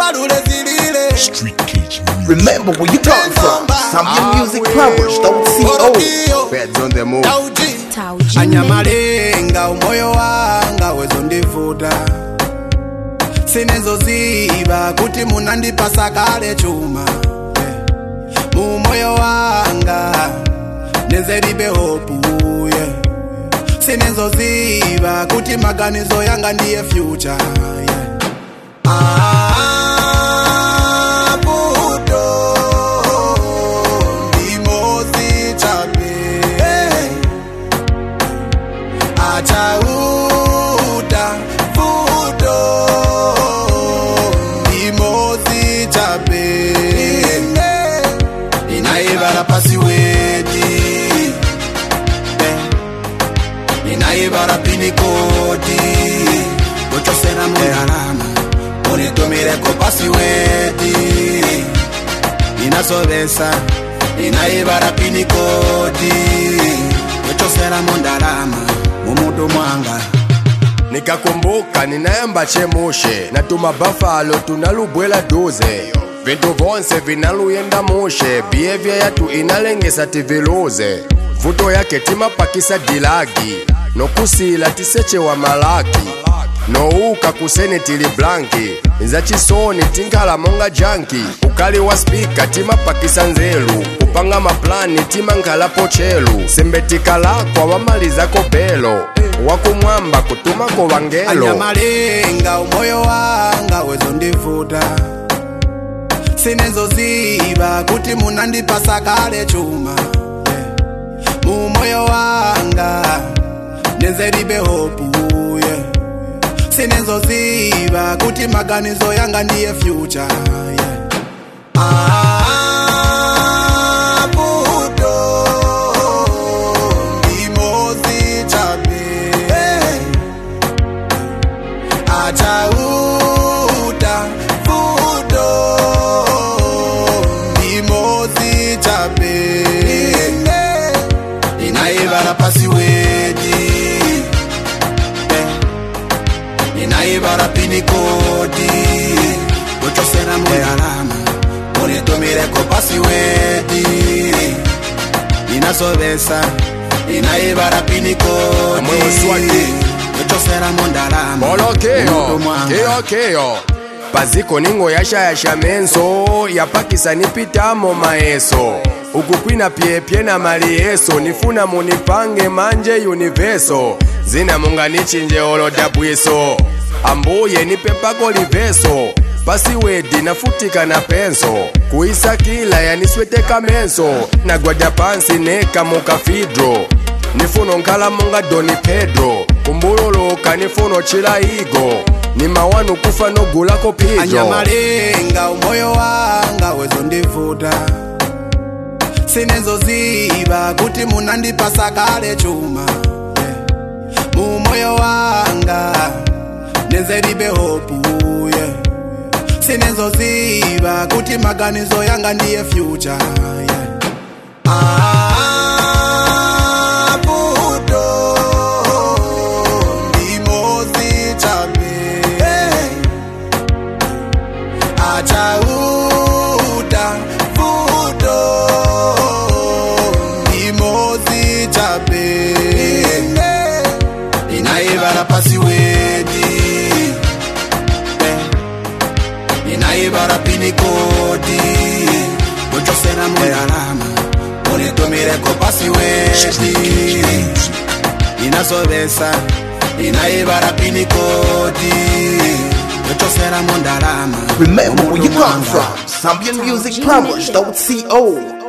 Street Cage Music. Remember where you come from. Zambian Music Plumbers, .co. Beds on the move. Anyamalenga umoyo wanga wezondivuta sinezoziba kuti munandipasa kale chuma mu moyo wanga nezeribe hopu sinezoziba kuti maganizo yanga ndiye future Achauta fudo imozi chape inaibara pasiwedi inaibara pinikodi gochosera monarama unitomireko pasiwedi inasobesa inaibara pinikodi gochosera mondarama mumudu mwanga nikakumbuka ninayamba chemushe natuma buffalo tunalubwela duze vintu vonse vinaluyenda mushe behavior yatu inalengesa tiviluze vuto yake timapakisa dilagi nokusila tisechewa malaki nouka kusene tili blanki nza chisoni tinkala monga janki ukali wa spika timapakisa nzelu kupanga maplani timankalapo chelu sembetikala wamalizako belo wakumwamba kutumako wangelo anyamalenga umoyo wanga wezondivuta sinezoziba kuti munandipasa kale chuma mu moyo wanga nezeribe hopu sinezoziba kuti maganizo yanga ndiye future Achauta fudo imozi chape inaibara pasiwedi inaibara pinikodi gochosera monarama unitomireko pasiwedi inasobesa inaibara pinikodi gochosera mondarama keo paziko ningo yashayasha menso yapakisa nipitamo maeso ukukwina pyepye na malieso nifuna munipange manje universo zina munganichinje olodabwiso ambuye nipempako liveso pasiwedi nafutika na penso kuisa kila yanisweteka menso nagwadya pansi neka mukafidro nifuno nkala monga Doni Pedro kumbululuka nifuno chila igo ni mawanu kufa nogulako pido anyamalenga umoyo wanga wezondivuta sinezoziba kuti munandipasa kale chuma mu moyo wanga nezeribe hopu sinezoziba kuti maganizo yanga ndiye future Achauta fudo imozi chape inaibara pasiwedi inaibara pinikodi gochosera monarama unitomireko pasiwedi inasobesa inaibara pinikodi Remember where you come from. Zambian Music Plumbers, .co.